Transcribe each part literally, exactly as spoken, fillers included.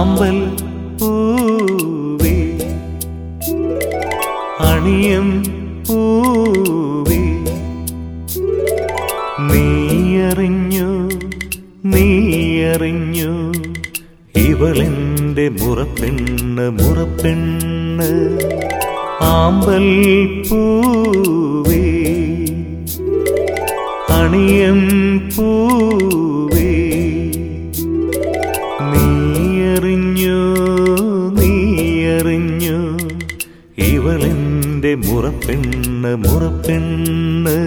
ആമ്പൽ പൂവേ അണിയം പൂവേ നീയറിഞ്ഞു നീയറിഞ്ഞു ഇവളെന്റെ മുറപ്പെണ്ണ് മുറപ്പെണ്ണ് ആമ്പൽ പൂവേ അണിയം പൂവേ നീയറിഞ്ഞു നീയറിഞ്ഞു ഇവളെന്റെ മുറപ്പെണ്ണ് മുറപ്പെണ്ണ്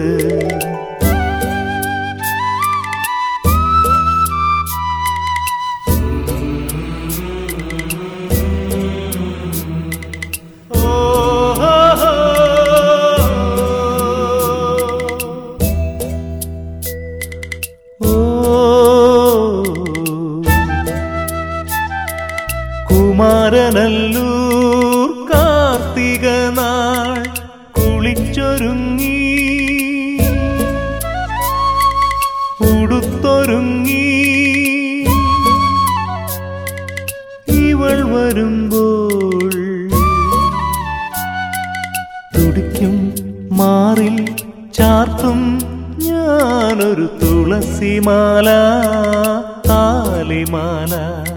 കുമാരനല്ലൂർ കാർത്തിക നാൾ കുളിച്ചൊരുങ്ങി ഉടുത്തൊരുങ്ങി ഇവൾ വരുമ്പോൾ തുടിക്കും മാറിൽ ചാർത്തും ഞാനൊരു തുളസിമാല താലിമാല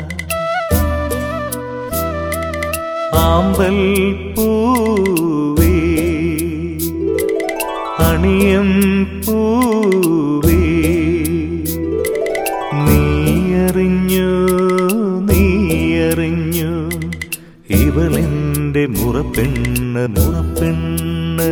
ആമ്പൽ പൂവേ അണിയം പൂവേ നീയറിഞ്ഞു നീയറിഞ്ഞു ഇവളെന്റെ മുറപ്പെണ്ണ് മുറപ്പെണ്ണ്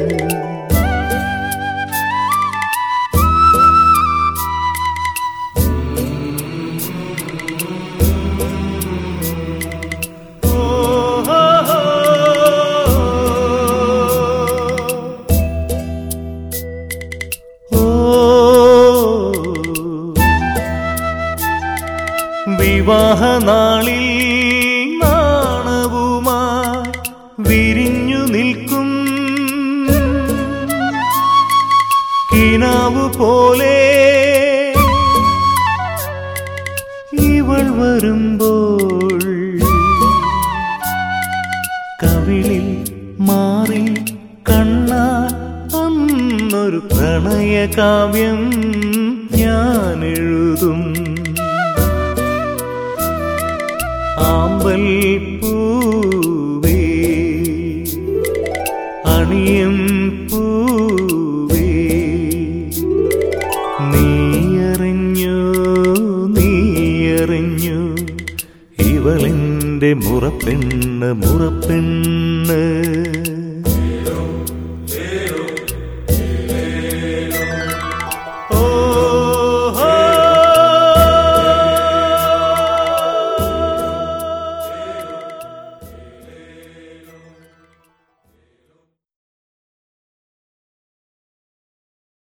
വിവാഹനാളിൽ നാണവുമായി വിരിഞ്ഞു നിൽക്കും കിനാവു പോലെ ഇവൾ വരുമ്പോൾ കവിളിൽ മാറി കണ്ണാൽ അന്നൊരു പ്രണയകാവ്യം ഞാൻ എഴുതും ആമ്പൽ പൂവേ അണിയം പൂവേ നീയറിഞ്ഞു നീയറിഞ്ഞു ഇവളെന്റെ മുറപ്പെണ്ണ് മുറപ്പെണ്ണ്